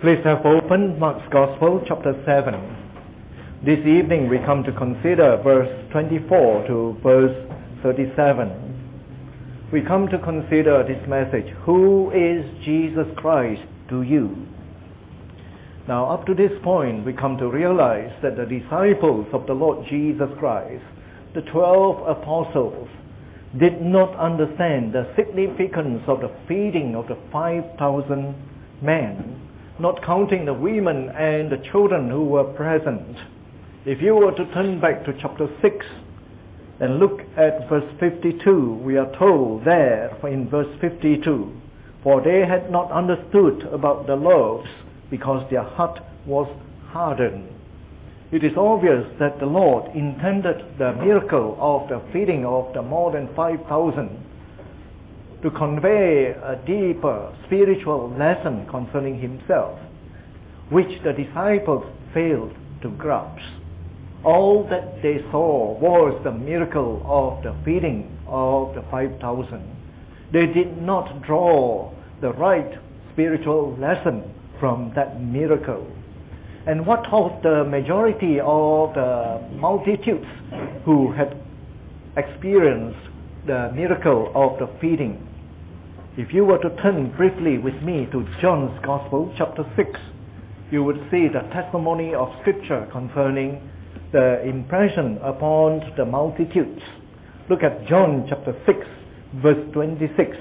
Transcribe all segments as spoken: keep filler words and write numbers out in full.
Please have opened Mark's Gospel, chapter seven. This evening we come to consider verse twenty-four to verse thirty-seven. We come to consider this message, who is Jesus Christ to you? Now up to this point we come to realize that the disciples of the Lord Jesus Christ, the twelve apostles, did not understand the significance of the feeding of the five thousand men, not counting the women and the children who were present. If you were to turn back to chapter six and look at verse fifty-two, we are told there in verse fifty-two, for they had not understood about the loaves because their heart was hardened. It is obvious that the Lord intended the miracle of the feeding of the more than five thousand to convey a deeper spiritual lesson concerning himself, which the disciples failed to grasp. All that they saw was the miracle of the feeding of the five thousand. They did not draw the right spiritual lesson from that miracle. And what of the majority of the multitudes who had experienced the miracle of the feeding? If you were to turn briefly with me to John's Gospel, chapter six, you would see the testimony of Scripture concerning the impression upon the multitudes. Look at John chapter six, verse twenty-six.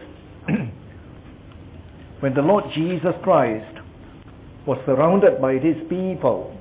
When the Lord Jesus Christ was surrounded by these people,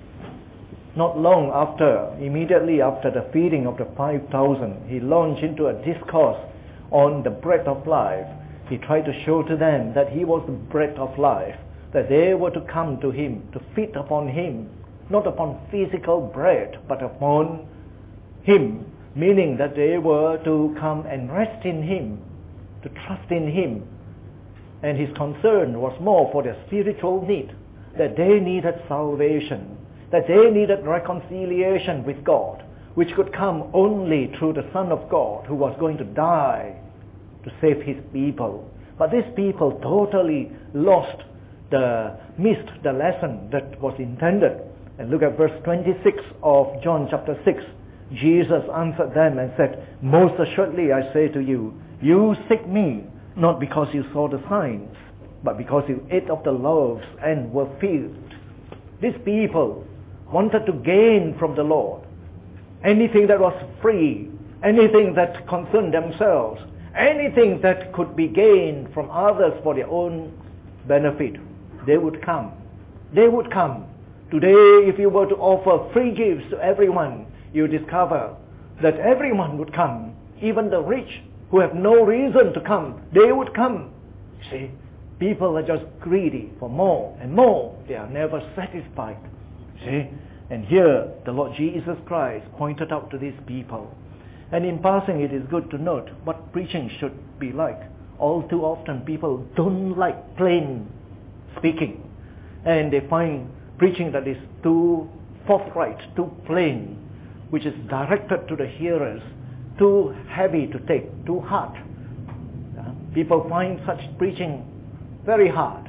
not long after, immediately after the feeding of the five thousand, he launched into a discourse on the bread of life. He tried to show to them that he was the bread of life, that they were to come to him, to feed upon him, not upon physical bread, but upon him, meaning that they were to come and rest in him, to trust in him. And his concern was more for their spiritual need, that they needed salvation, that they needed reconciliation with God, which could come only through the Son of God, who was going to die to save his people. But these people totally lost the, missed the lesson that was intended. And look at verse twenty-six of John chapter six. Jesus answered them and said, most assuredly I say to you, you seek me, not because you saw the signs, but because you ate of the loaves and were filled. These people wanted to gain from the Lord anything that was free, anything that concerned themselves, anything that could be gained from others for their own benefit. They would come. They would come. Today, if you were to offer free gifts to everyone, you discover that everyone would come. Even the rich who have no reason to come, they would come. See, people are just greedy for more and more. They are never satisfied. See, and here the Lord Jesus Christ pointed out to these people. And in passing, it is good to note what preaching should be like. All too often people don't like plain speaking, and they find preaching that is too forthright, too plain, which is directed to the hearers, too heavy to take, too hard. Uh, people find such preaching very hard,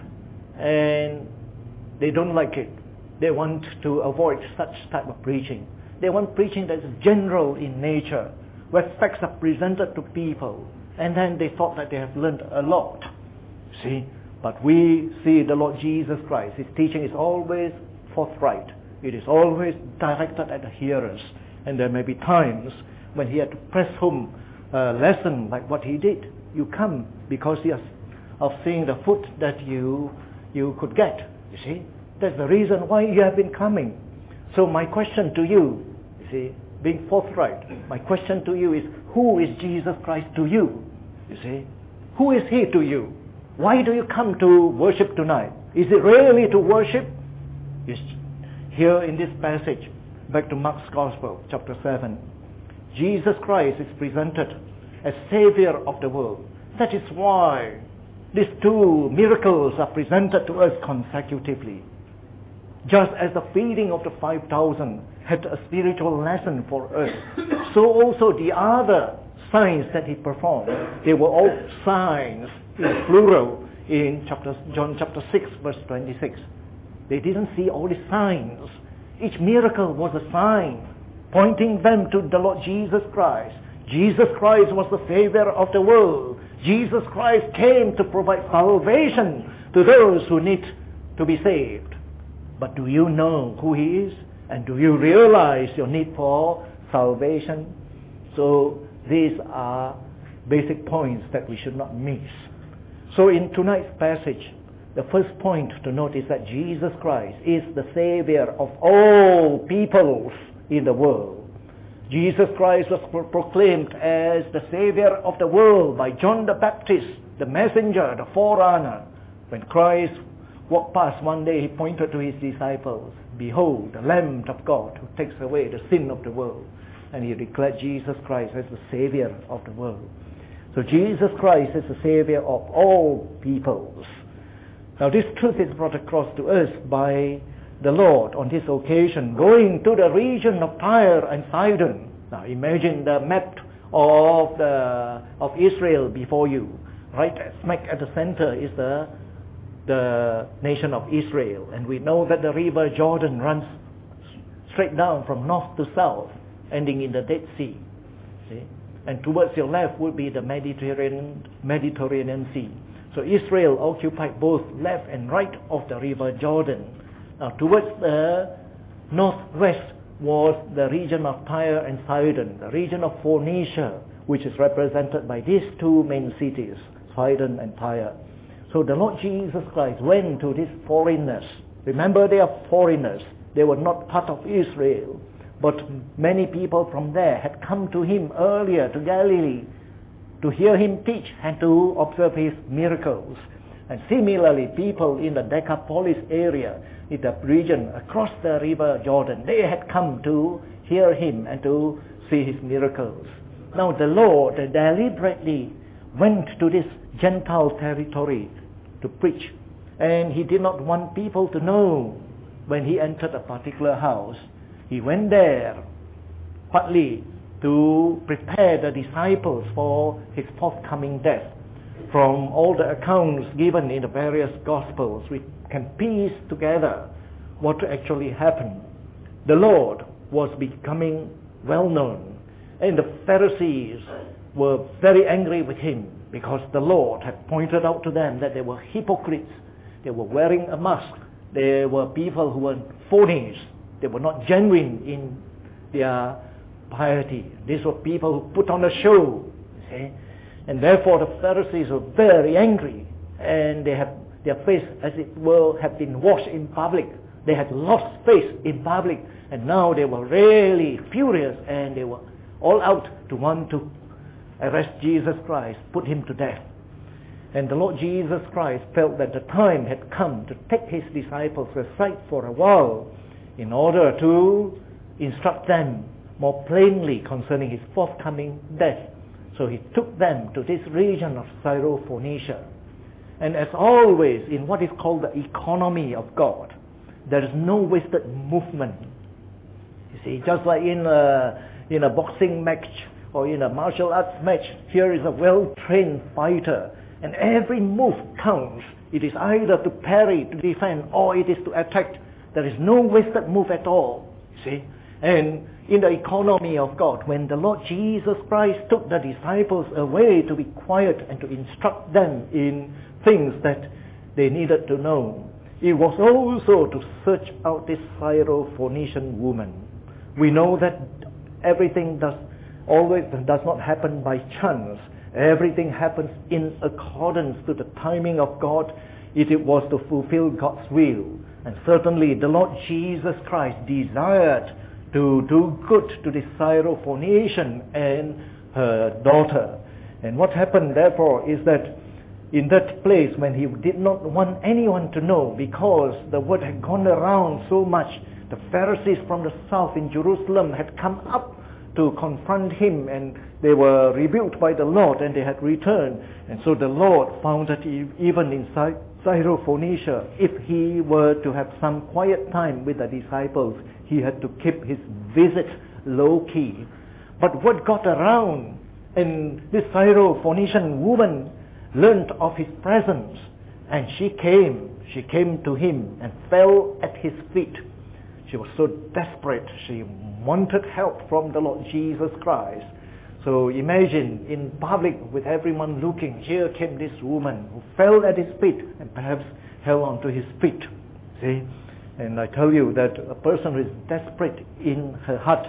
and they don't like it. They want to avoid such type of preaching. They want preaching that is general in nature, where facts are presented to people, and then they thought that they have learned a lot. See? But we see the Lord Jesus Christ. His teaching is always forthright. It is always directed at the hearers. And there may be times when he had to press home a lesson like what he did. You come because of seeing the food that you, you could get. You see? That's the reason why you have been coming. So my question to you, you see, being forthright, my question to you is, who is Jesus Christ to you? You see? Who is he to you? Why do you come to worship tonight? Is it really to worship? Yes. Here in this passage, back to Mark's Gospel, chapter seven, Jesus Christ is presented as Savior of the world. That is why these two miracles are presented to us consecutively. Just as the feeding of the five thousand had a spiritual lesson for us, so also the other signs that he performed, they were all signs, in plural, in chapter, John chapter six, verse twenty-six. They didn't see all the signs. Each miracle was a sign pointing them to the Lord Jesus Christ. Jesus Christ was the Savior of the world. Jesus Christ came to provide salvation to those who need to be saved. But do you know who He is? And do you realize your need for salvation? So these are basic points that we should not miss. So in tonight's passage, the first point to note is that Jesus Christ is the Savior of all peoples in the world. Jesus Christ was pro- proclaimed as the Savior of the world by John the Baptist, the messenger, the forerunner. When Christ walked past one day, He pointed to His disciples, "Behold, the Lamb of God who takes away the sin of the world." And He declared Jesus Christ as the Savior of the world. So Jesus Christ is the Savior of all peoples. Now this truth is brought across to us by the Lord on this occasion, going to the region of Tyre and Sidon. Now imagine the map of the of Israel before you. Right smack at the center is the the nation of Israel, and we know that the river Jordan runs straight down from north to south, ending in the Dead Sea. See? And towards your left would be the Mediterranean Mediterranean Sea. So Israel occupied both left and right of the river Jordan. Now towards the northwest was the region of Tyre and Sidon, the region of Phoenicia, which is represented by these two main cities, Sidon and Tyre. So the Lord Jesus Christ went to these foreigners. Remember, they are foreigners. They were not part of Israel. But many people from there had come to Him earlier to Galilee to hear Him teach and to observe His miracles. And similarly, people in the Decapolis area, in the region across the river Jordan, they had come to hear Him and to see His miracles. Now the Lord deliberately went to this Gentile territory to preach. And He did not want people to know when He entered a particular house. He went there partly to prepare the disciples for His forthcoming death. From all the accounts given in the various Gospels, we can piece together what actually happened. The Lord was becoming well known, and the Pharisees were very angry with Him because the Lord had pointed out to them that they were hypocrites. They were wearing a mask. They were people who were phonies. They were not genuine in their piety. These were people who put on a show. See? And therefore the Pharisees were very angry, and they had their face, as it were, had been washed in public. They had lost face in public, and now they were really furious, and they were all out to want to arrest Jesus Christ, put Him to death. And the Lord Jesus Christ felt that the time had come to take His disciples aside for a while in order to instruct them more plainly concerning His forthcoming death. So He took them to this region of Syrophoenicia. And as always, in what is called the economy of God, there is no wasted movement. You see, just like in a, in a boxing match or in a martial arts match, here is a well-trained fighter, and every move counts. It is either to parry, to defend, or it is to attack. There is no wasted move at all. You see? And in the economy of God, when the Lord Jesus Christ took the disciples away to be quiet and to instruct them in things that they needed to know, it was also to search out this Syrophoenician woman. We know that everything does always does not happen by chance. Everything happens in accordance to the timing of God. It, it was to fulfill God's will. And certainly the Lord Jesus Christ desired to do good to this Syrophoenician and her daughter. And what happened therefore is that in that place, when He did not want anyone to know, because the word had gone around so much, the Pharisees from the south in Jerusalem had come up to confront Him, and they were rebuked by the Lord, and they had returned. And so the Lord found that even in Syrophoenicia, if He were to have some quiet time with the disciples, He had to keep His visit low-key. But what got around, and this Syrophoenician woman learned of His presence, and she came. She came to him and fell at his feet. She was so desperate. She wanted help from the Lord Jesus Christ. So imagine in public with everyone looking, here came this woman who fell at his feet and perhaps held on to his feet. See? And I tell you that a person who is desperate in her heart,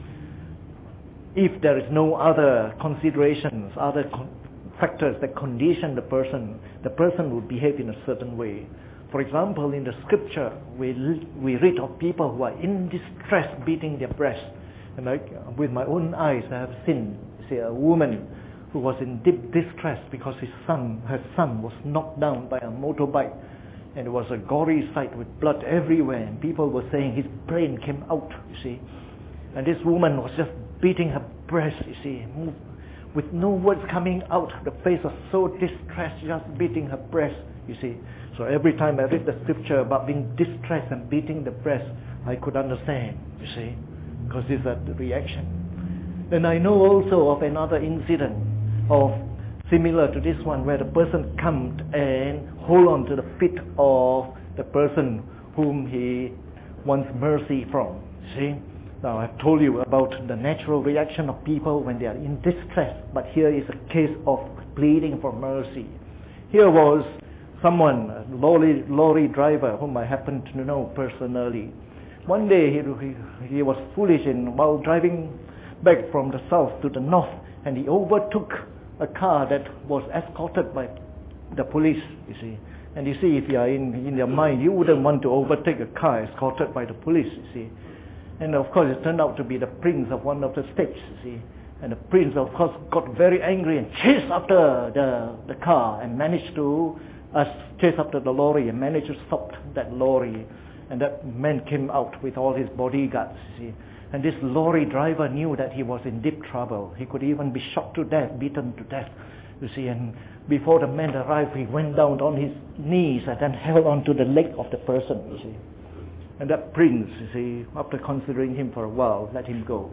if there is no other considerations, other con- factors that condition the person, the person will behave in a certain way. For example, in the scripture, we we read of people who are in distress beating their breast. And I, with my own eyes, I have seen, say, a woman who was in deep distress because his son, her son, was knocked down by a motorbike. And it was a gory sight with blood everywhere. And people were saying his brain came out, you see. And this woman was just beating her breast, you see, with no words coming out. The face was so distressed, just beating her breast, you see. So every time I read the scripture about being distressed and beating the breast, I could understand, you see, because this is a reaction. Then I know also of another incident of similar to this one, where the person comes and hold on to the feet of the person whom he wants mercy from. See? Now I've told you about the natural reaction of people when they are in distress, but here is a case of pleading for mercy. Here was someone, a lorry, lorry driver, whom I happen to know personally. One day he, he, he was foolish in, while driving back from the south to the north, and he overtook a car that was escorted by the police, you see. And you see, if you are in, in your mind, you wouldn't want to overtake a car escorted by the police, you see. And of course it turned out to be the prince of one of the states, you see. And the prince, of course, got very angry and chased after the, the car and managed to uh, chase after the lorry and managed to stop that lorry. And that man came out with all his bodyguards, you see. And this lorry driver knew that he was in deep trouble. He could even be shot to death, beaten to death, you see. And before the man arrived, he went down on his knees and then held onto the leg of the person, you see. And that prince, you see, after considering him for a while, let him go.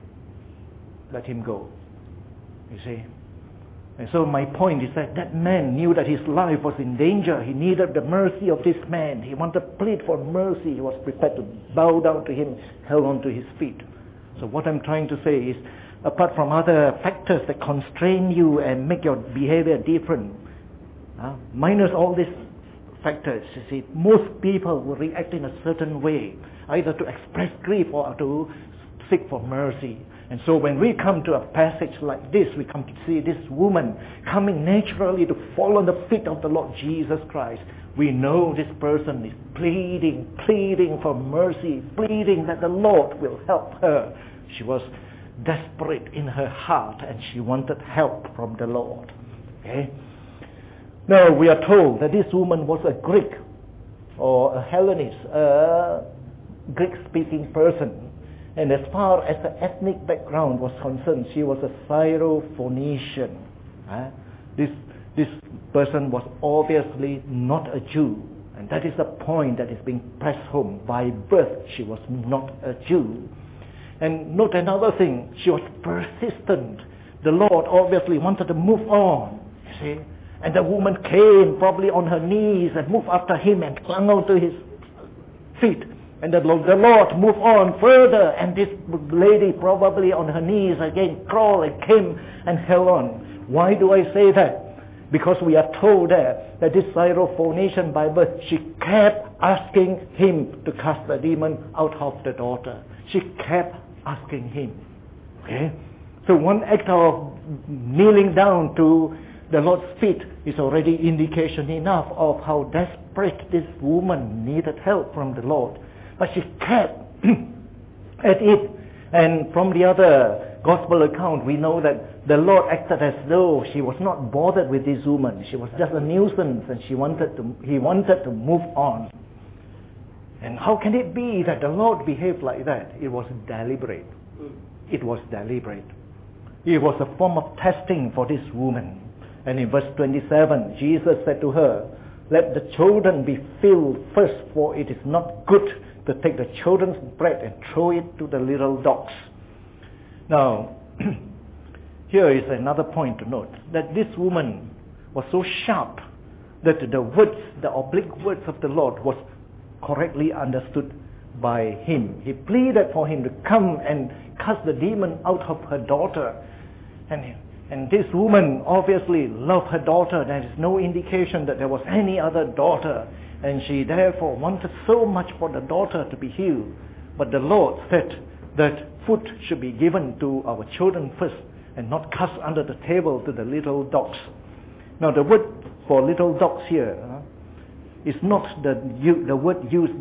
Let him go, you see. And so my point is that that man knew that his life was in danger. He needed the mercy of this man. He wanted to plead for mercy. He was prepared to bow down to him, held on to his feet. So what I'm trying to say is, apart from other factors that constrain you and make your behavior different, uh, minus all these factors, you see, most people will react in a certain way, either to express grief or to seek for mercy. And so when we come to a passage like this, we come to see this woman coming naturally to fall on the feet of the Lord Jesus Christ. We know this person is pleading, pleading for mercy, pleading that the Lord will help her. She was desperate in her heart and she wanted help from the Lord. Okay? Now we are told that this woman was a Greek or a Hellenist, a Greek-speaking person. And as far as the ethnic background was concerned, she was a Syrophoenician. Uh, this, this person was obviously not a Jew. And that is the point that is being pressed home. By birth, she was not a Jew. And note another thing, she was persistent. The Lord obviously wanted to move on, you see. And the woman came probably on her knees and moved after him and clung on to his feet. And the Lord, the Lord moved on further, and this lady probably on her knees again crawled and came and held on. Why do I say that? Because we are told there that this Syrophoenician by birth, she kept asking him to cast the demon out of the daughter. She kept asking him. Okay? So one act of kneeling down to the Lord's feet is already indication enough of how desperate this woman needed help from the Lord. But she kept at it. And from the other gospel account, we know that the Lord acted as though she was not bothered with this woman. She was just a nuisance, and she wanted to, he wanted to move on. And how can it be that the Lord behaved like that? It was deliberate. It was deliberate. It was a form of testing for this woman. And in verse twenty-seven, Jesus said to her, "Let the children be filled first, for it is not good to take the children's bread and throw it to the little dogs." Now, here is another point to note, that this woman was so sharp that the words, the oblique words of the Lord was correctly understood by him. He pleaded for him to come and cast the demon out of her daughter. And, and this woman obviously loved her daughter. There is no indication that there was any other daughter. And she therefore wanted so much for the daughter to be healed. But the Lord said that food should be given to our children first and not cast under the table to the little dogs. Now the word for little dogs here uh, is not the, the word used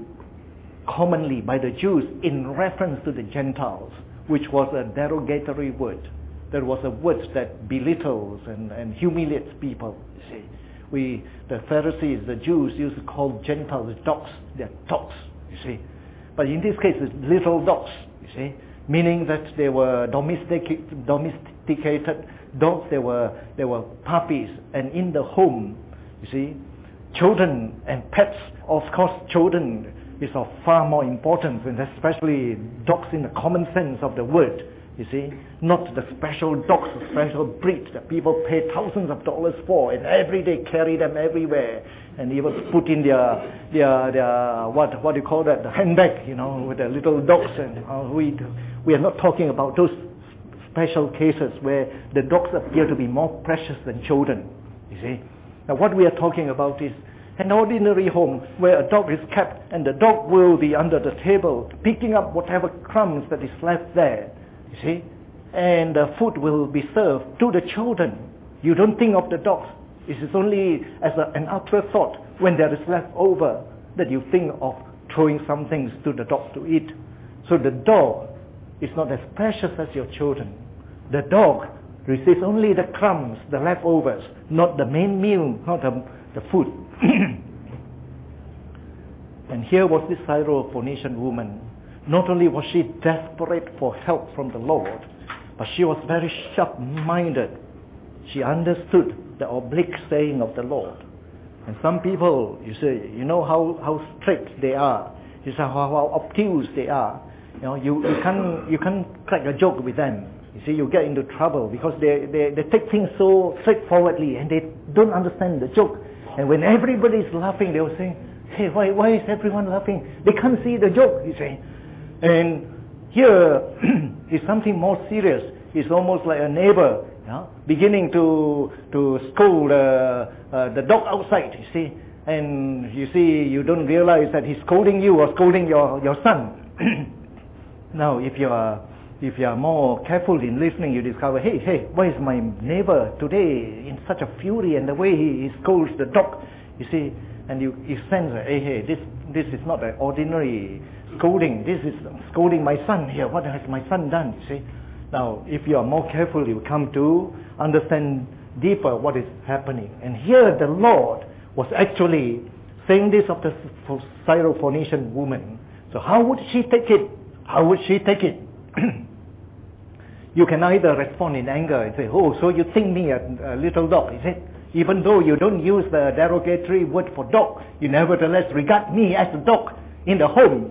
commonly by the Jews in reference to the Gentiles, which was a derogatory word. There was a word that belittles and, and humiliates people. You see, we, the Pharisees, the Jews used to call Gentiles dogs. They're dogs, you see. But in this case, it's little dogs, you see, meaning that they were domestic, domesticated dogs. They were they were puppies, and in the home, you see, children and pets. Of course, children is of far more importance, and especially dogs in the common sense of the word. You see, not the special dogs, the special breeds that people pay thousands of dollars for, and every day carry them everywhere, and even put in their their their what what do you call that, the handbag, you know, with the little dogs. And uh, we we are not talking about those special cases where the dogs appear to be more precious than children. You see, now what we are talking about is an ordinary home where a dog is kept, and the dog will be under the table picking up whatever crumbs that is left there. You see, and the food will be served to the children. You don't think of the dogs. It is only as a, an afterthought when there is left over that you think of throwing some things to the dog to eat. So the dog is not as precious as your children. The dog receives only the crumbs, the leftovers, not the main meal, not the, the food. And here was this Syrophoenician woman. Not only was she desperate for help from the Lord, but she was very sharp-minded. She understood the oblique saying of the Lord. And some people, you say, you know how, how strict they are. You say how, how obtuse they are. You know, you, you can't you can't crack a joke with them. You see, you get into trouble because they, they, they take things so straightforwardly and they don't understand the joke. And when everybody's laughing, they will say, hey, why why is everyone laughing? They can't see the joke, you see. And here is something more serious. It's almost like a neighbor, you know, beginning to to scold uh, uh, the dog outside, you see. And you see, you don't realize that he's scolding you or scolding your, your son. Now, if you are if you are more careful in listening, you discover, hey, hey, why is my neighbor today in such a fury, and the way he, he scolds the dog, you see. And you, you sense, hey, hey, this this is not an ordinary scolding. This is scolding my son here. What has my son done? You see. Now, if you are more careful, you come to understand deeper what is happening. And here the Lord was actually saying this of the Syrophoenician woman. So how would she take it? How would she take it? You can either respond in anger and say, oh, so you think me a, a little dog, is it? Even though you don't use the derogatory word for dog, you nevertheless regard me as a dog in the home.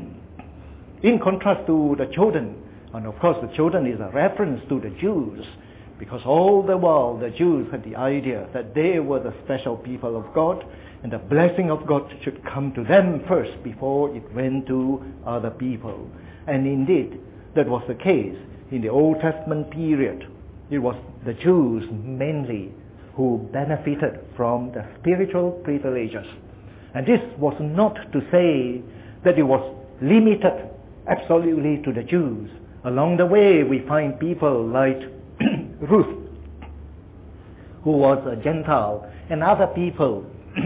In contrast to the children, and of course the children is a reference to the Jews, because all the while the Jews had the idea that they were the special people of God, and the blessing of God should come to them first before it went to other people. And indeed, that was the case in the Old Testament period. It was the Jews mainly who benefited from the spiritual privileges. And this was not to say that it was limited absolutely to the Jews. Along the way, we find people like Ruth, who was a Gentile, and other people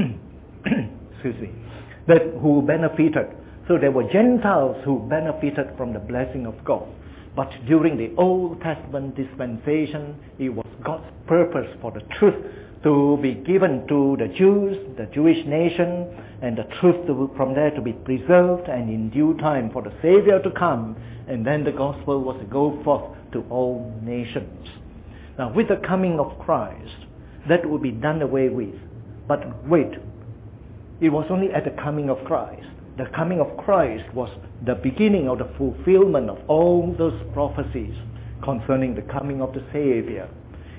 excuse me, that who benefited. So there were Gentiles who benefited from the blessing of God. But during the Old Testament dispensation, it was God's purpose for the truth to be given to the Jews, the Jewish nation, and the truth to, from there to be preserved, and in due time for the Savior to come, and then the gospel was to go forth to all nations. Now, with the coming of Christ, that would be done away with. But wait, it was only at the coming of Christ. The coming of Christ was the beginning of the fulfillment of all those prophecies concerning the coming of the Savior.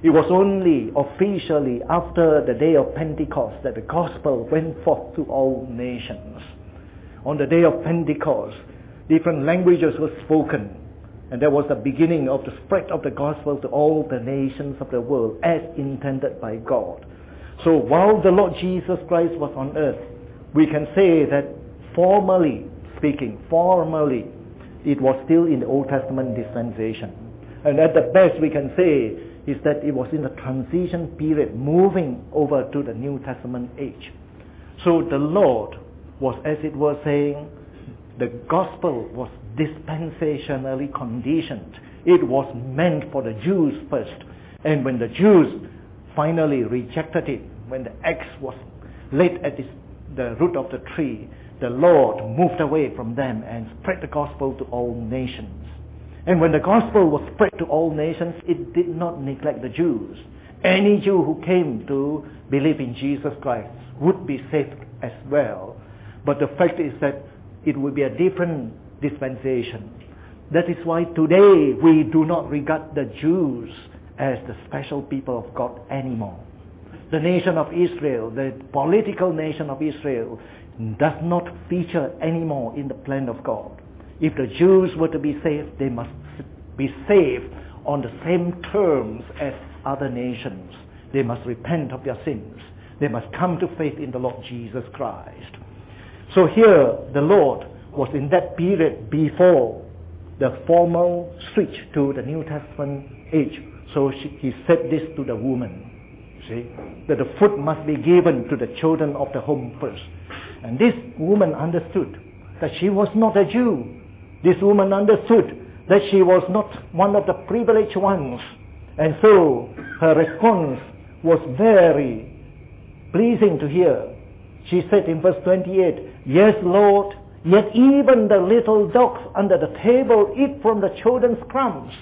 It was only officially after the day of Pentecost that the gospel went forth to all nations. On the day of Pentecost, different languages were spoken, and that was the beginning of the spread of the gospel to all the nations of the world as intended by God. So while the Lord Jesus Christ was on earth, we can say that formally speaking, formally, it was still in the Old Testament dispensation. And at the best we can say is that it was in the transition period moving over to the New Testament age. So the Lord was, as it were, saying the gospel was dispensationally conditioned. It was meant for the Jews first. And when the Jews finally rejected it, when the axe was laid at this, the root of the tree, the Lord moved away from them and spread the gospel to all nations. And when the gospel was spread to all nations, it did not neglect the Jews. Any Jew who came to believe in Jesus Christ would be saved as well. But the fact is that it will be a different dispensation. That is why today we do not regard the Jews as the special people of God anymore. The nation of Israel, the political nation of Israel, does not feature anymore in the plan of God. If the Jews were to be saved, they must be saved on the same terms as other nations. They must repent of their sins. They must come to faith in the Lord Jesus Christ. So here, the Lord was in that period before the formal switch to the New Testament age. So she, he said this to the woman, see, that the food must be given to the children of the home first. And this woman understood that she was not a Jew. This woman understood that she was not one of the privileged ones. And so her response was very pleasing to hear. She said in verse twenty-eight, "Yes, Lord, yet even the little dogs under the table eat from the children's crumbs."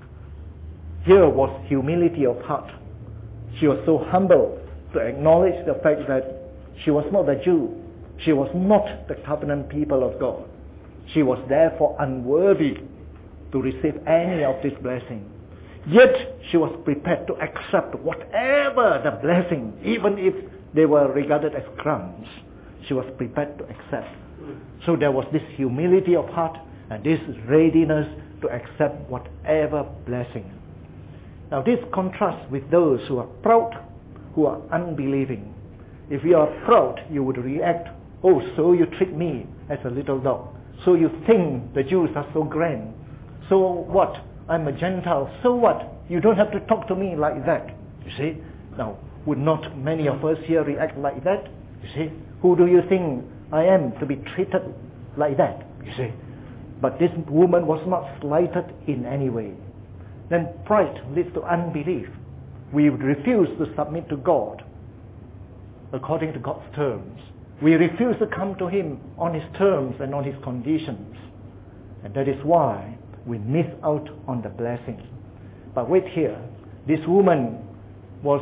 Here was humility of heart. She was so humble to acknowledge the fact that she was not a Jew. She was not the covenant people of God. She was therefore unworthy to receive any of this blessing. Yet she was prepared to accept whatever the blessing, even if they were regarded as crumbs. She was prepared to accept. So there was this humility of heart and this readiness to accept whatever blessing. Now this contrasts with those who are proud, who are unbelieving. If you are proud, you would react, "Oh, so you treat me as a little dog. So you think the Jews are so grand. So what? I'm a Gentile. So what? You don't have to talk to me like that." You see? Now, would not many of us here react like that? You see? Who do you think I am to be treated like that? You see? But this woman was not slighted in any way. Then pride leads to unbelief. We refuse to submit to God according to God's terms. We refuse to come to Him on His terms and on His conditions. And that is why we miss out on the blessing. But wait here. This woman was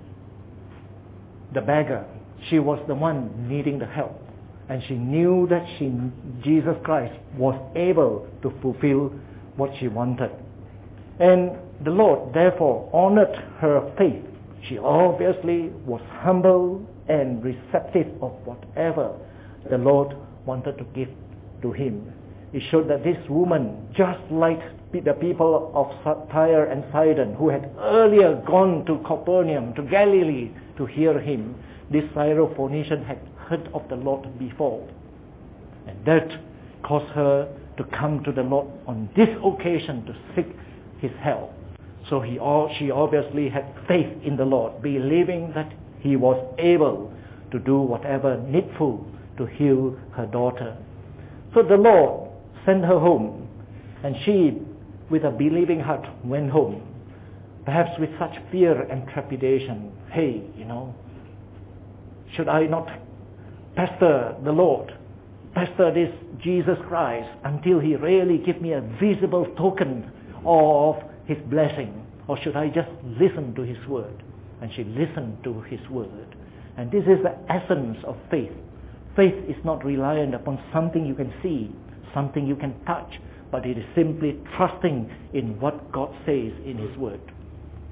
the beggar. She was the one needing the help. And she knew that she, Jesus Christ was able to fulfill what she wanted. And the Lord therefore honored her faith. She obviously was humble and receptive of whatever the Lord wanted to give to him. It showed that this woman, just like the people of Tyre and Sidon who had earlier gone to Capernaum, to Galilee to hear him, this Syrophoenician had heard of the Lord before. And that caused her to come to the Lord on this occasion to seek his help. So he, she obviously had faith in the Lord, believing that he was able to do whatever needful to heal her daughter. So the Lord sent her home, and she, with a believing heart, went home, perhaps with such fear and trepidation. Hey, you know, should I not pester the Lord, pester this Jesus Christ until he really give me a visible token of his blessing? Or should I just listen to his word? And she listened to his word. And this is the essence of faith. Faith is not reliant upon something you can see, something you can touch, but it is simply trusting in what God says in his word.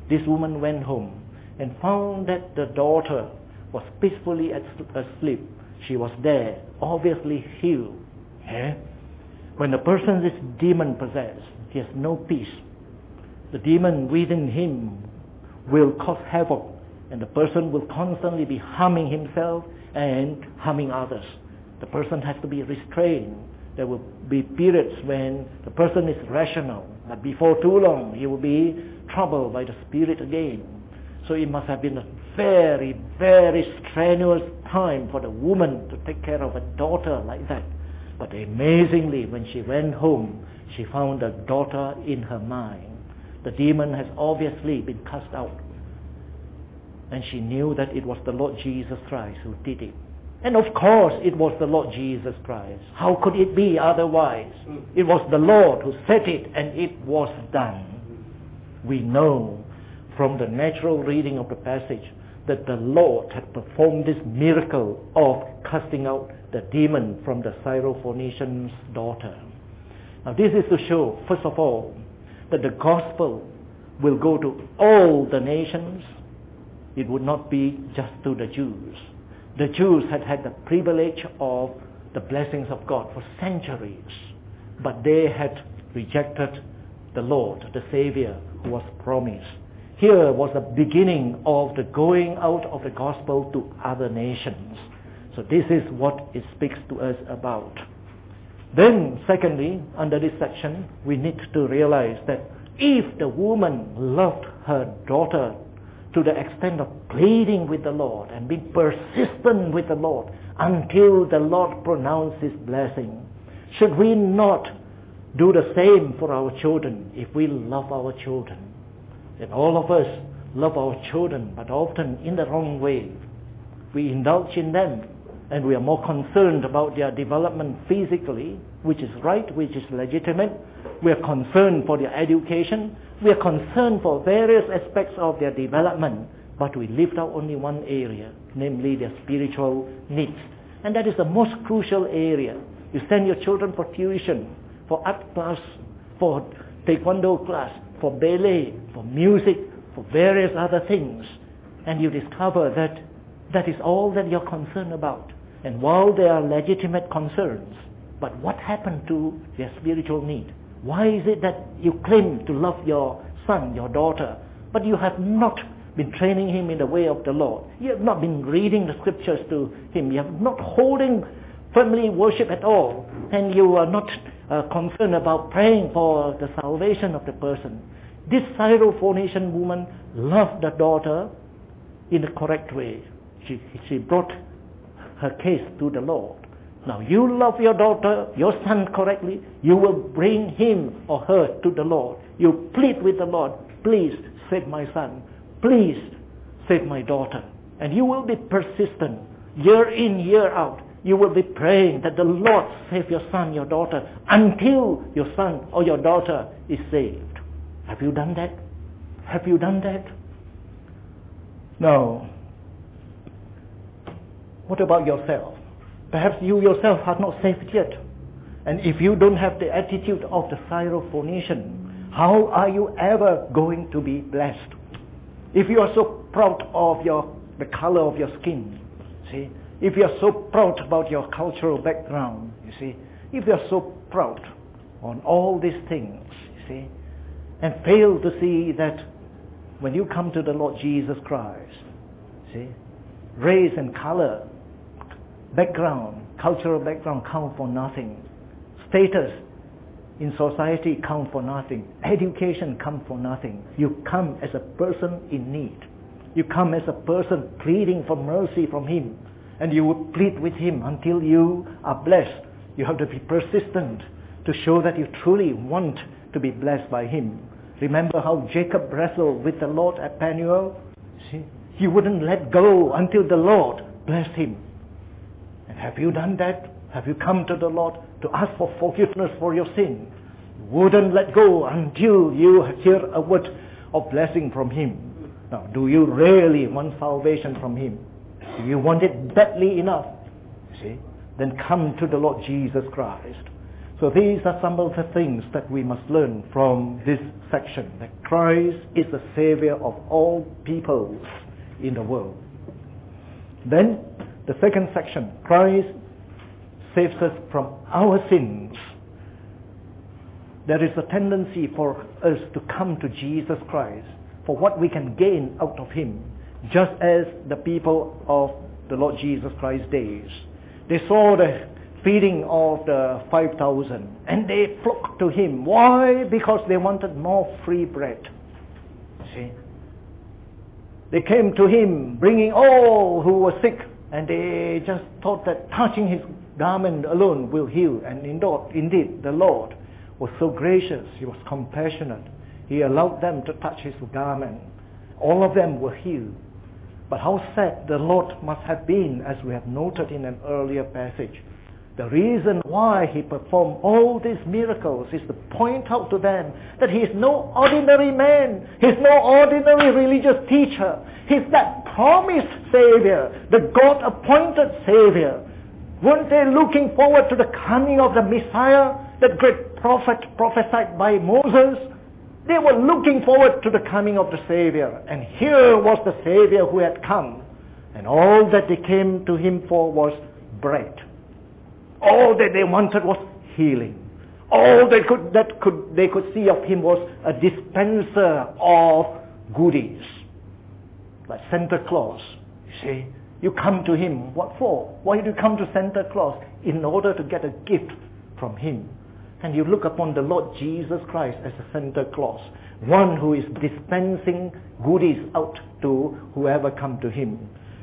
This woman went home and found that the daughter was peacefully asleep. She was there, obviously healed. Yeah? When a person is demon possessed, he has no peace. The demon within him will cause havoc, and the person will constantly be harming himself and harming others. The person has to be restrained. There will be periods when the person is rational, but before too long he will be troubled by the spirit again. So it must have been a very, very strenuous time for the woman to take care of a daughter like that. But amazingly, when she went home, she found the daughter in her mind. The demon has obviously been cast out. And she knew that it was the Lord Jesus Christ who did it. And of course, it was the Lord Jesus Christ. How could it be otherwise? It was the Lord who said it, and it was done. We know from the natural reading of the passage that the Lord had performed this miracle of casting out the demon from the Syrophoenician's daughter. Now this is to show, first of all, that the gospel will go to all the nations. It would not be just to the Jews. The Jews had had the privilege of the blessings of God for centuries, but they had rejected the Lord, the Savior who was promised. Here was the beginning of the going out of the gospel to other nations. So this is what it speaks to us about. Then, secondly, under this section, we need to realize that if the woman loved her daughter to the extent of pleading with the Lord and being persistent with the Lord until the Lord pronounced His blessing, should we not do the same for our children if we love our children? And all of us love our children, but often in the wrong way. We indulge in them, and we are more concerned about their development physically, which is right, which is legitimate. We are concerned for their education. We are concerned for various aspects of their development, but we lift out only one area, namely their spiritual needs. And that is the most crucial area. You send your children for tuition, for art class, for taekwondo class, for ballet, for music, for various other things, and you discover that that is all that you're concerned about. And while they are legitimate concerns, but what happened to their spiritual need? Why is it that you claim to love your son, your daughter, but you have not been training him in the way of the Lord? You have not been reading the scriptures to him. You have not holding family worship at all. And you are not uh, concerned about praying for the salvation of the person. This Syrophoenician woman loved the daughter in the correct way. She, she brought her case to the Lord. Now you love your daughter, your son correctly, you will bring him or her to the Lord. You plead with the Lord, please save my son, please save my daughter. And you will be persistent, year in, year out. You will be praying that the Lord save your son, your daughter, until your son or your daughter is saved. Have you done that? Have you done that? No. What about yourself? Perhaps you yourself are not saved yet. And if you don't have the attitude of the Syrophoenician, how are you ever going to be blessed? If you are so proud of your the color of your skin, see, if you are so proud about your cultural background, you see, if you are so proud on all these things, you see, and fail to see that when you come to the Lord Jesus Christ, see, race and color, background, cultural background count for nothing. Status in society count for nothing. Education count for nothing. You come as a person in need. You come as a person pleading for mercy from Him. And you will plead with Him until you are blessed. You have to be persistent to show that you truly want to be blessed by Him. Remember how Jacob wrestled with the Lord at Peniel? See, he wouldn't let go until the Lord blessed him. And have you done that? Have you come to the Lord to ask for forgiveness for your sin? You wouldn't let go until you hear a word of blessing from Him. Now, do you really want salvation from Him? Do you want it badly enough? See? Then come to the Lord Jesus Christ. So these are some of the things that we must learn from this section, that Christ is the Savior of all peoples in the world. Then, the second section, Christ saves us from our sins. There is a tendency for us to come to Jesus Christ for what we can gain out of Him, just as the people of the Lord Jesus Christ's days. They saw the feeding of the five thousand and they flocked to Him. Why? Because they wanted more free bread. See? They came to Him bringing all who were sick, and they just thought that touching His garment alone will heal. And indeed, the Lord was so gracious. He was compassionate. He allowed them to touch His garment. All of them were healed. But how sad the Lord must have been, as we have noted in an earlier passage. The reason why He performed all these miracles is to point out to them that He is no ordinary man. He is no ordinary religious teacher. He is that promised Savior, the God-appointed Savior. Weren't they looking forward to the coming of the Messiah, that great prophet prophesied by Moses? They were looking forward to the coming of the Savior. And here was the Savior who had come. And all that they came to Him for was bread. All that they wanted was healing. All they could, that could, they could see of Him was a dispenser of goodies. Like Santa Claus. You see, you come to Him. What for? Why do you come to Santa Claus? In order to get a gift from Him. And you look upon the Lord Jesus Christ as a Santa Claus, one who is dispensing goodies out to whoever come to Him.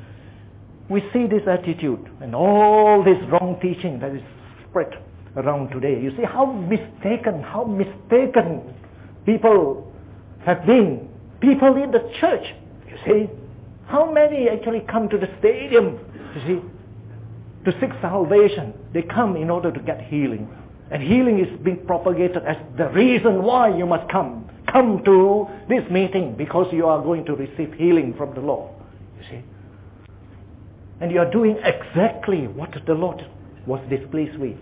We see this attitude and all this wrong teaching that is spread around today. You see how mistaken, how mistaken people have been. People in the church, you see. How many actually come to the stadium, you see, to seek salvation? They come in order to get healing. And healing is being propagated as the reason why you must come. Come to this meeting because you are going to receive healing from the Lord. You see. And you are doing exactly what the Lord was displeased with.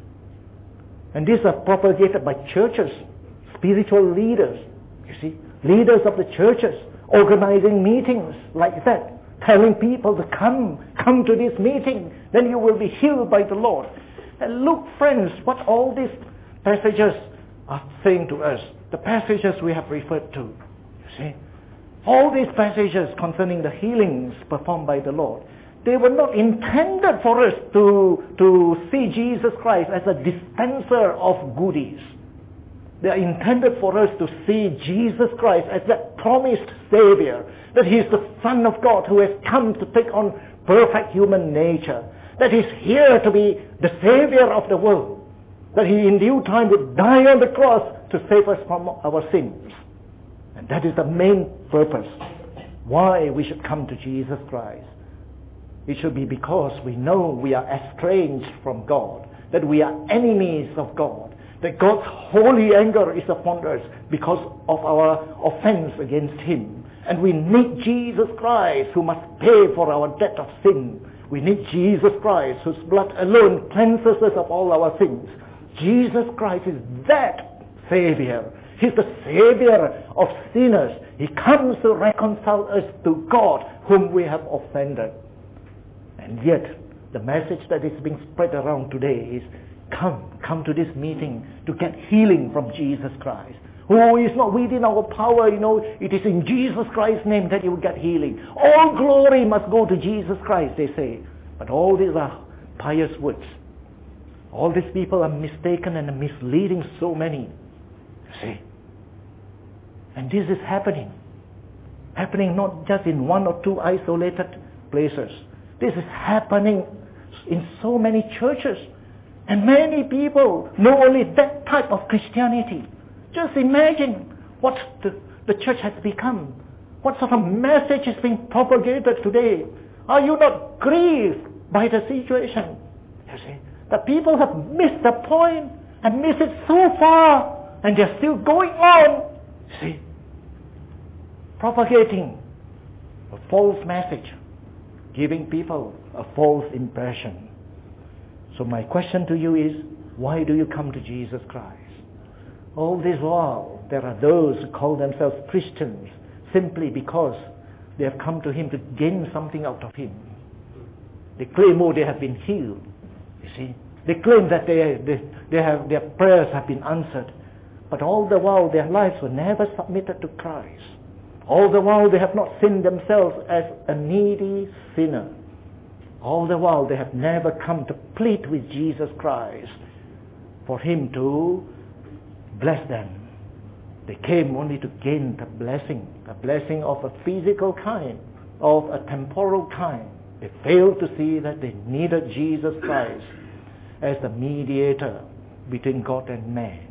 And these are propagated by churches, spiritual leaders. You see. Leaders of the churches organizing meetings like that. Telling people to come, come to this meeting. Then you will be healed by the Lord. And look, friends, what all these passages are saying to us. The passages we have referred to. You see. All these passages concerning the healings performed by the Lord. They were not intended for us to, to see Jesus Christ as a dispenser of goodies. They are intended for us to see Jesus Christ as that promised Savior. That He is the Son of God who has come to take on perfect human nature. That He is here to be the Savior of the world. That He in due time would die on the cross to save us from our sins. And that is the main purpose why we should come to Jesus Christ. It should be because we know we are estranged from God. That we are enemies of God. That God's holy anger is upon us because of our offense against Him. And we need Jesus Christ who must pay for our debt of sin. We need Jesus Christ whose blood alone cleanses us of all our sins. Jesus Christ is that Savior. He's the Savior of sinners. He comes to reconcile us to God whom we have offended. And yet, the message that is being spread around today is, come, come to this meeting to get healing from Jesus Christ. Oh, it's not within our power, you know, it is in Jesus Christ's name that you will get healing. All glory must go to Jesus Christ, they say. But all these are pious words. All these people are mistaken and misleading so many. You see. And this is happening. Happening not just in one or two isolated places. This is happening in so many churches. And many people know only that type of Christianity. Just imagine what the, the church has become. What sort of message is being propagated today. Are you not grieved by the situation? You see, the people have missed the point and missed it so far, and they're still going on. You see, propagating a false message, giving people a false impression. So my question to you is, why do you come to Jesus Christ? All this while, there are those who call themselves Christians simply because they have come to Him to gain something out of Him. They claim, oh, they have been healed. You see, they claim that they, they, they have, their prayers have been answered. But all the while, their lives were never submitted to Christ. All the while, they have not seen themselves as a needy sinner. All the while, they have never come to plead with Jesus Christ for Him to bless them. They came only to gain the blessing, a blessing of a physical kind, of a temporal kind. They failed to see that they needed Jesus Christ as the mediator between God and man.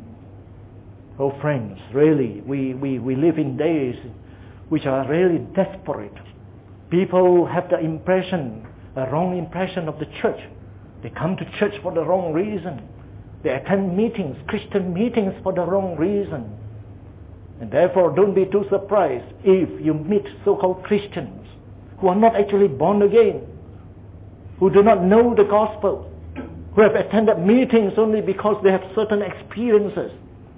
Oh friends, really, we, we, we live in days which are really desperate. People have the impression, a wrong impression of the church. They come to church for the wrong reason. They attend meetings, Christian meetings, for the wrong reason. And therefore, don't be too surprised if you meet so-called Christians who are not actually born again, who do not know the gospel, who have attended meetings only because they have certain experiences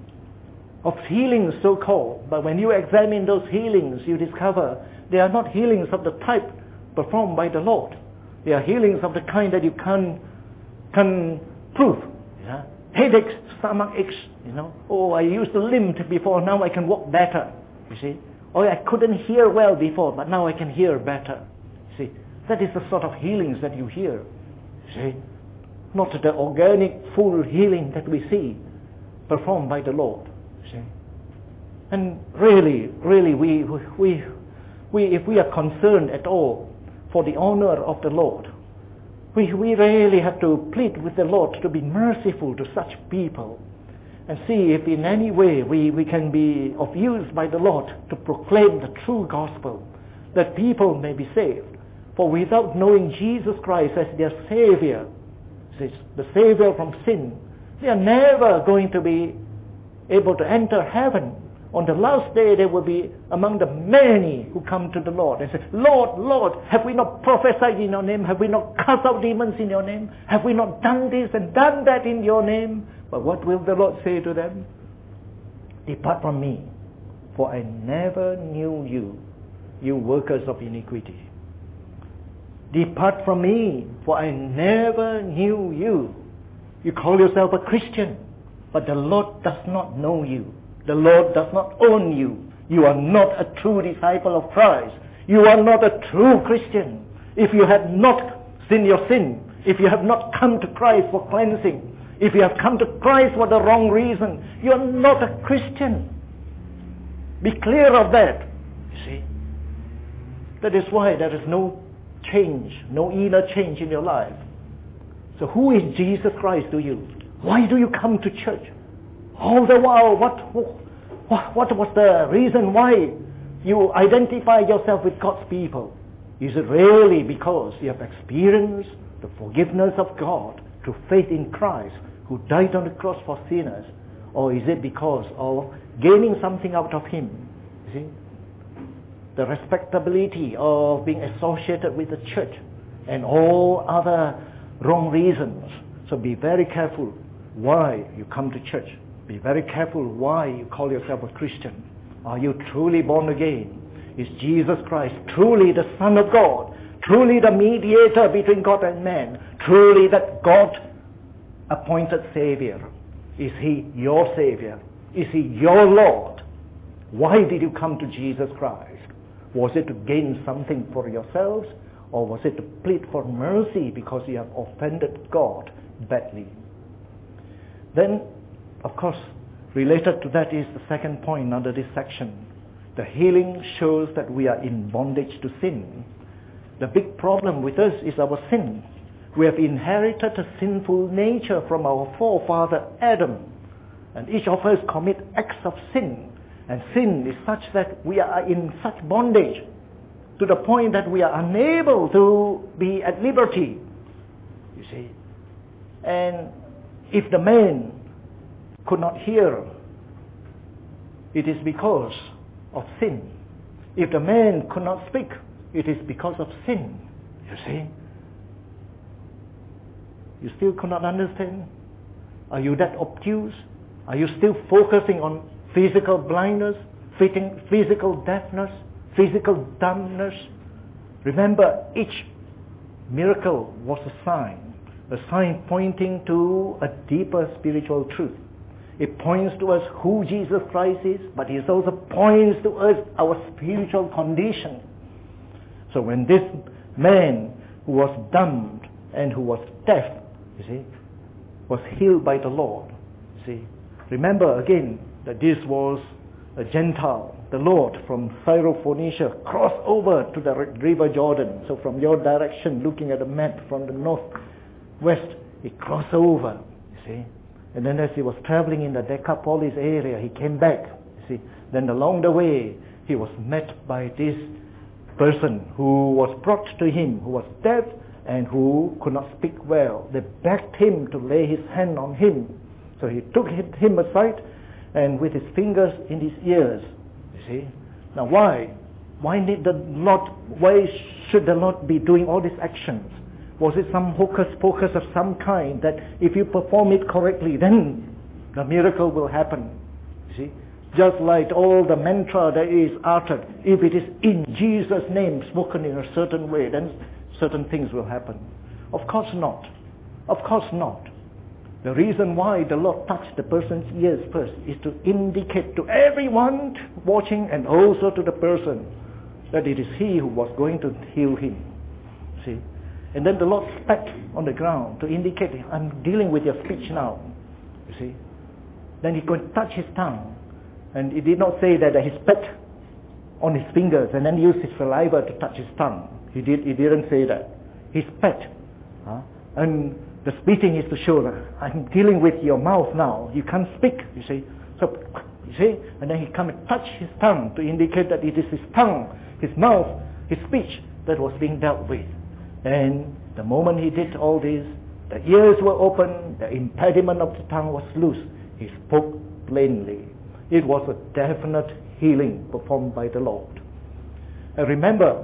of healings, so-called. But when you examine those healings, you discover they are not healings of the type performed by the Lord. They are healings of the kind that you can, can prove. Yeah? Headaches, stomach aches, you know. Oh, I used to limp before, now I can walk better. You see. Or I couldn't hear well before, but now I can hear better. You see. That is the sort of healings that you hear. You see. Not the organic, full healing that we see performed by the Lord. You see. And really, really, we, we, we, if we are concerned at all for the honor of the Lord, We, we really have to plead with the Lord to be merciful to such people and see if in any way we, we can be of use by the Lord to proclaim the true gospel, that people may be saved. For without knowing Jesus Christ as their Savior, the Savior from sin, they are never going to be able to enter heaven. On the last day, they will be among the many who come to the Lord and say, Lord, Lord, have we not prophesied in your name? Have we not cast out demons in your name? Have we not done this and done that in your name? But what will the Lord say to them? Depart from me, for I never knew you, you workers of iniquity. Depart from me, for I never knew you. You call yourself a Christian, but the Lord does not know you. The Lord does not own you. You are not a true disciple of Christ. You are not a true Christian. If you have not seen your sin, if you have not come to Christ for cleansing, if you have come to Christ for the wrong reason, you are not a Christian. Be clear of that. You see? That is why there is no change, no inner change in your life. So who is Jesus Christ to you? Why do you come to church? All the while, what, what, what was the reason why you identify yourself with God's people? Is it really because you have experienced the forgiveness of God through faith in Christ, who died on the cross for sinners? Or is it because of gaining something out of Him? You see? The respectability of being associated with the church and all other wrong reasons. So be very careful why you come to church. Be very careful why you call yourself a Christian. Are you truly born again? Is Jesus Christ truly the Son of God? Truly the mediator between God and man? Truly that God-appointed Savior? Is He your Savior? Is He your Lord? Why did you come to Jesus Christ? Was it to gain something for yourselves? Or was it to plead for mercy because you have offended God badly? Then, of course, related to that is the second point under this section. The healing shows that we are in bondage to sin. The big problem with us is our sin. We have inherited a sinful nature from our forefather Adam. And each of us commit acts of sin. And sin is such that we are in such bondage to the point that we are unable to be at liberty. You see. And if the man could not hear, it is because of sin. If the man could not speak, it is because of sin. You see? You still cannot understand? Are you that obtuse? Are you still focusing on physical blindness, physical deafness, physical dumbness? Remember, each miracle was a sign, a sign pointing to a deeper spiritual truth. It points to us who Jesus Christ is, but it also points to us our spiritual condition. So when this man who was dumb and who was deaf, you see, was healed by the Lord, see, remember again that this was a Gentile. The Lord from Syrophoenicia crossed over to the river Jordan. So from your direction, looking at the map from the northwest, he crossed over, you see. And then as he was traveling in the Decapolis area, he came back, you see. Then along the way, he was met by this person who was brought to him, who was deaf and who could not speak well. They begged him to lay his hand on him. So he took him aside and with his fingers in his ears, you see. Now why? Why did the Lord, why should the Lord be doing all these actions? Was it some hocus pocus of some kind that if you perform it correctly, then the miracle will happen? You see? Just like all the mantra that is uttered, if it is in Jesus' name spoken in a certain way, then certain things will happen. Of course not. Of course not. The reason why the Lord touched the person's ears first is to indicate to everyone watching and also to the person that it is He who was going to heal him. See? And then the Lord spat on the ground to indicate, I'm dealing with your speech now. You see? Then He could touch his tongue. And He did not say that He spat on his fingers and then used his saliva to touch his tongue. He did. He didn't say that. He spat. Huh? And the spitting is to show that I'm dealing with your mouth now. You can't speak, you see. So, you see? And then He come and touch his tongue to indicate that it is his tongue, his mouth, his speech that was being dealt with. And the moment He did all this, the ears were open, the impediment of the tongue was loose. He spoke plainly. It was a definite healing performed by the Lord. And remember,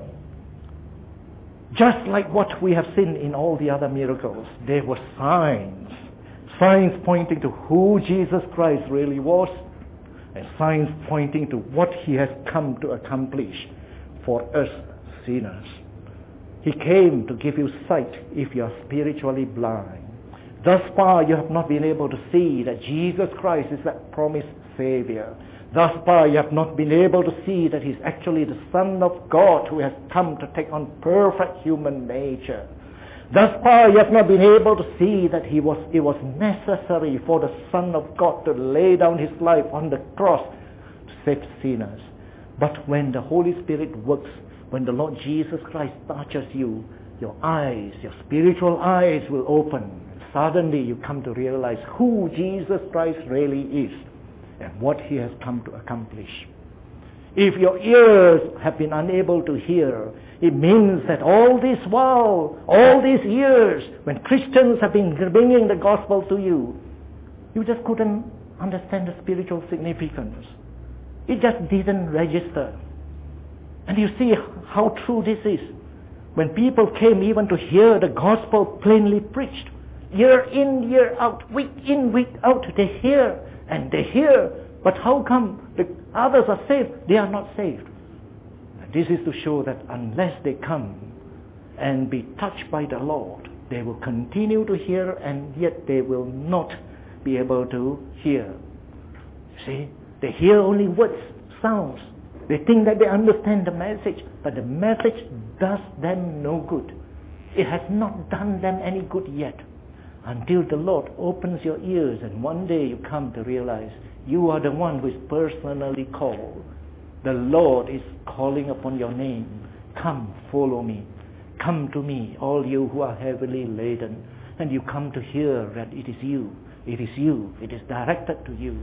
just like what we have seen in all the other miracles, there were signs. Signs pointing to who Jesus Christ really was, and signs pointing to what He has come to accomplish for us sinners. He came to give you sight if you are spiritually blind. Thus far you have not been able to see that Jesus Christ is that promised Savior. Thus far you have not been able to see that He's actually the Son of God who has come to take on perfect human nature. Thus far you have not been able to see that he was, it was necessary for the Son of God to lay down His life on the cross to save sinners. But when the Holy Spirit works, when the Lord Jesus Christ touches you, your eyes, your spiritual eyes will open. Suddenly you come to realize who Jesus Christ really is and what He has come to accomplish. If your ears have been unable to hear, it means that all this while, all these years, when Christians have been bringing the gospel to you, you just couldn't understand the spiritual significance. It just didn't register. And you see how true this is. When people came even to hear the gospel plainly preached, year in, year out, week in, week out, they hear and they hear. But how come the others are saved? They are not saved. And this is to show that unless they come and be touched by the Lord, they will continue to hear and yet they will not be able to hear. See, they hear only words, sounds. They think that they understand the message, but the message does them no good. It has not done them any good yet, until the Lord opens your ears and one day you come to realize you are the one who is personally called. The Lord is calling upon your name. Come, follow me. Come to me, all you who are heavily laden. And you come to hear that it is you. It is you. It is directed to you.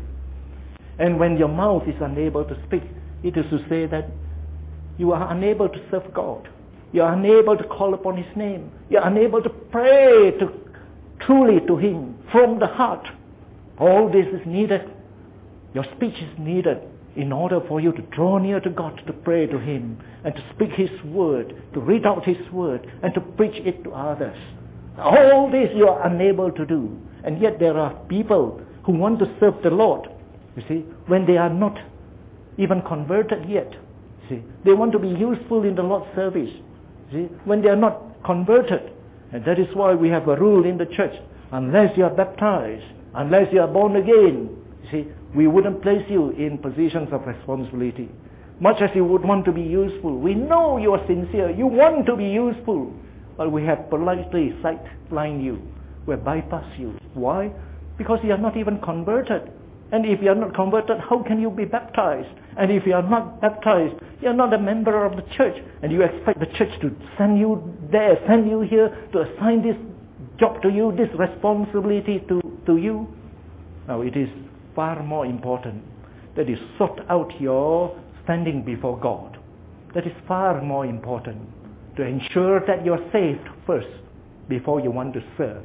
And when your mouth is unable to speak, it is to say that you are unable to serve God. You are unable to call upon His name. You are unable to pray to, truly to Him from the heart. All this is needed. Your speech is needed in order for you to draw near to God, to pray to Him, and to speak His word, to read out His word, and to preach it to others. All this you are unable to do. And yet there are people who want to serve the Lord, you see, when they are not even converted yet. See, they want to be useful in the Lord's service. See, when they are not converted. And that is why we have a rule in the church. Unless you are baptized, unless you are born again, see, we wouldn't place you in positions of responsibility. Much as you would want to be useful. We know you are sincere. You want to be useful. But we have politely sidelined you. We bypass you. Why? Because you are not even converted. And if you are not converted, how can you be baptized? And if you are not baptized, you are not a member of the church. And you expect the church to send you there, send you here, to assign this job to you, this responsibility to, to you. Now it is far more important that you sort out your standing before God. That is far more important, to ensure that you are saved first before you want to serve.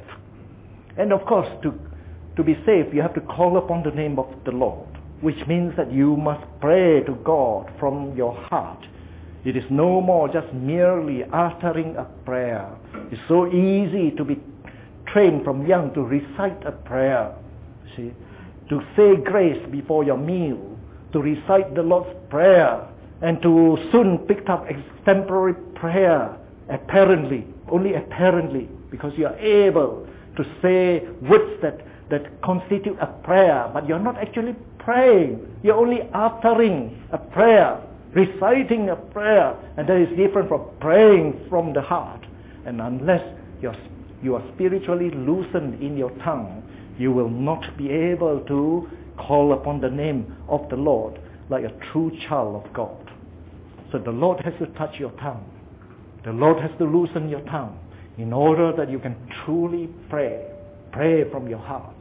And of course, to, to be saved, you have to call upon the name of the Lord, which means that you must pray to God from your heart. It is no more just merely uttering a prayer. It's so easy to be trained from young to recite a prayer, see, to say grace before your meal, to recite the Lord's Prayer, and to soon pick up extemporary prayer, apparently, only apparently, because you are able to say words that, that constitute a prayer, but you're not actually praying. You're only uttering a prayer, reciting a prayer, and that is different from praying from the heart. And unless you're, you are spiritually loosened in your tongue, you will not be able to call upon the name of the Lord like a true child of God. So the Lord has to touch your tongue. The Lord has to loosen your tongue in order that you can truly pray. Pray from your heart.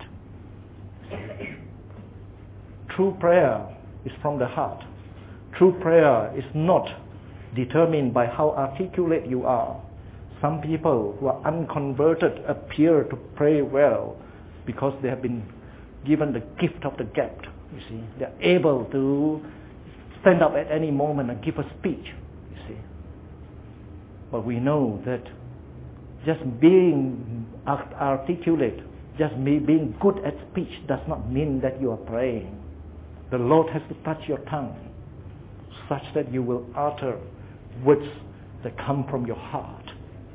True prayer is from the heart. True prayer is not determined by how articulate you are. Some people who are unconverted appear to pray well because they have been given the gift of the gab. You see, they are able to stand up at any moment and give a speech. You see, but we know that just being articulate, just being good at speech, does not mean that you are praying. The Lord has to touch your tongue, such that you will utter words that come from your heart.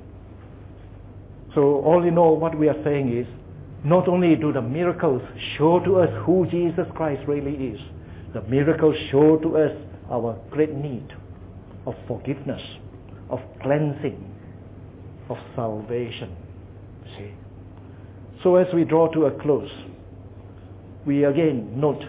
So all in all, what we are saying is, not only do the miracles show to us who Jesus Christ really is, the miracles show to us our great need of forgiveness, of cleansing, of salvation. See? So as we draw to a close, we again note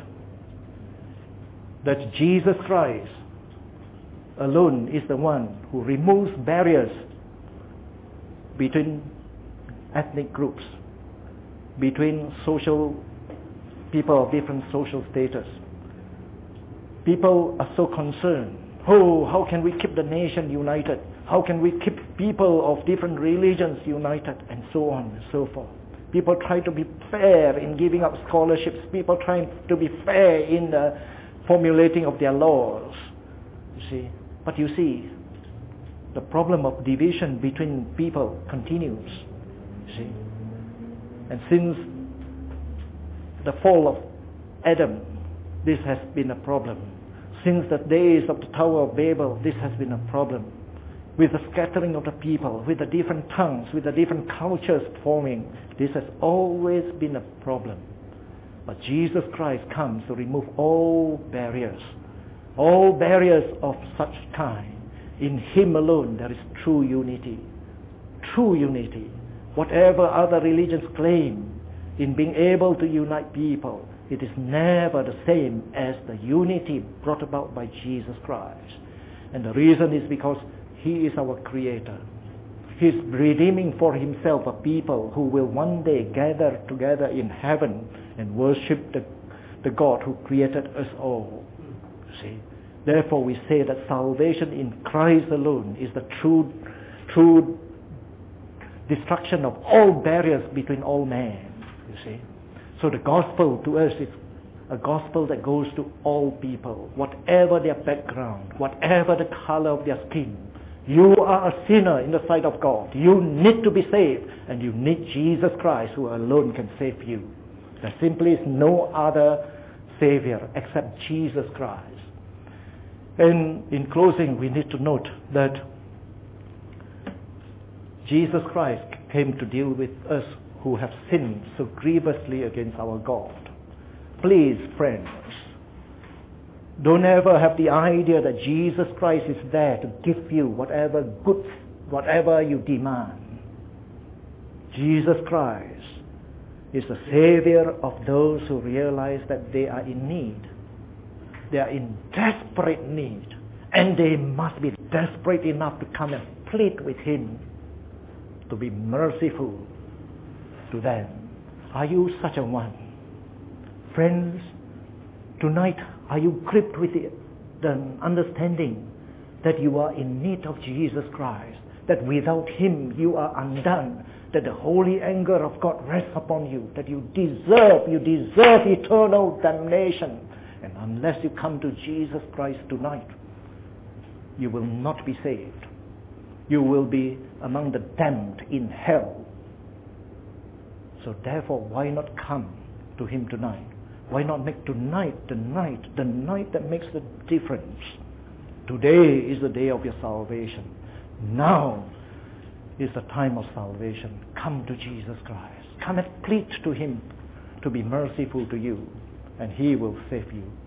that Jesus Christ alone is the one who removes barriers between ethnic groups, between social people of different social status. People are so concerned. Oh, how can we keep the nation united? How can we keep people of different religions united? And so on and so forth. People try to be fair in giving up scholarships. People trying to be fair in the formulating of their laws. You see, but you see, the problem of division between people continues. You see, and since the fall of Adam, this has been a problem. Since the days of the Tower of Babel, this has been a problem. With the scattering of the people, with the different tongues, with the different cultures forming, this has always been a problem. But Jesus Christ comes to remove all barriers, all barriers of such kind. In Him alone there is true unity. True unity. Whatever other religions claim in being able to unite people, it is never the same as the unity brought about by Jesus Christ. And the reason is because He is our Creator. He is redeeming for Himself a people who will one day gather together in heaven and worship the, the God who created us all. See? Therefore we say that salvation in Christ alone is the true, true destruction of all barriers between all men. You see? So the gospel to us is a gospel that goes to all people, whatever their background, whatever the color of their skin, You are a sinner in the sight of God. You need to be saved, and you need Jesus Christ, who alone can save you. There simply is no other Savior except Jesus Christ. And in closing, we need to note that Jesus Christ came to deal with us who have sinned so grievously against our God. Please, friends, don't ever have the idea that Jesus Christ is there to give you whatever good, whatever you demand. Jesus Christ is the Savior of those who realize that they are in need. They are in desperate need, and they must be desperate enough to come and plead with Him to be merciful to them. Are you such a one? Friends, tonight, are you gripped with the, the understanding that you are in need of Jesus Christ, that without Him you are undone, that the holy anger of God rests upon you, that you deserve, you deserve eternal damnation, and unless you come to Jesus Christ tonight, you will not be saved. You will be among the damned in hell. So therefore, why not come to Him tonight? Why not make tonight the night, the night that makes the difference? Today is the day of your salvation. Now is the time of salvation. Come to Jesus Christ. Come and plead to Him to be merciful to you, and He will save you.